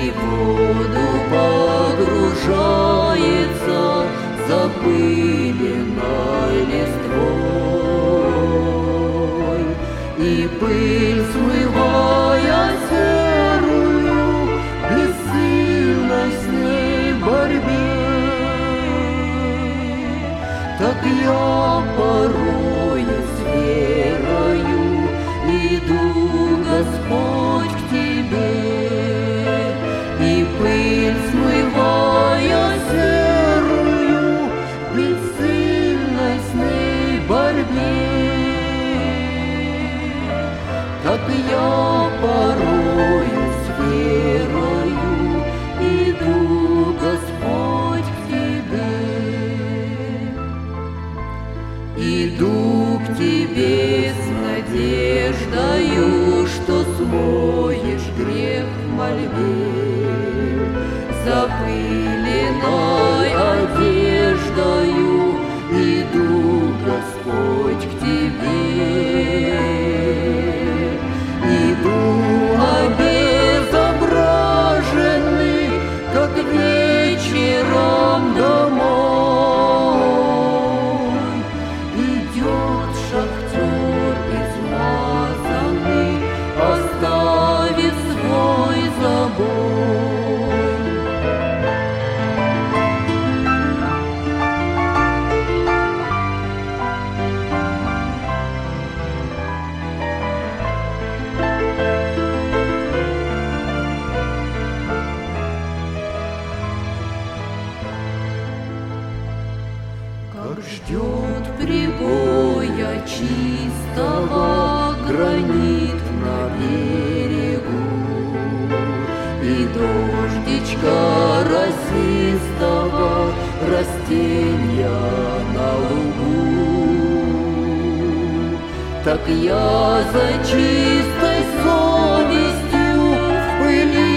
и в воду погружается запыленной листвой, и пыль, смывая серую, бессильной с ней борьбе. Так я порою с верою иду, Господь, к Тебе, и пыль, смывая серую, бессильной с ней борьбе. Так я порою с верою иду, Господь, к Тебе. Иду к Тебе с надеждою, что смоешь грех в мольбе, запыленной одеждою иду, Господь, к Тебе. Иду обезображенный, как вечером домой. Идет шахтер измазанный, оставив свой забой. Как ждет прибоя чистого гранит на берегу, и дождичка росистого растенья на лугу. Так я за чистой совестью в пыли